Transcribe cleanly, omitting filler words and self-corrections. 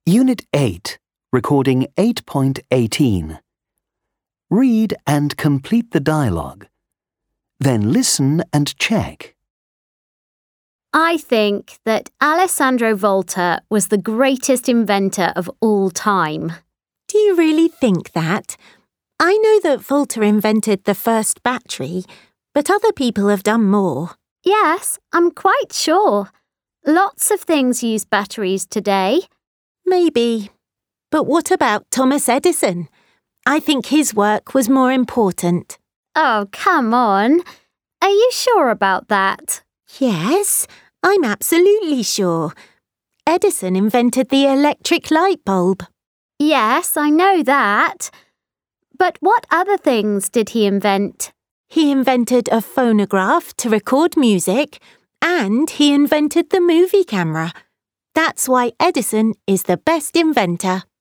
Unit 8, Recording 8.18. Read and complete the dialogue. Then listen and check. I think that Alessandro Volta was the greatest inventor of all time. Do you really think that? I know that Volta invented the first battery, but other people have done more. Yes, I'm quite sure. Lots of things use batteries today. Maybe. But what about Thomas Edison? I think his work was more important. Oh, come on. Are you sure about that? Yes, I'm absolutely sure. Edison invented the electric light bulb. Yes, I know that. But what other things did he invent? He invented a phonograph to record music, and he invented the movie camera. That's why Edison is the best inventor.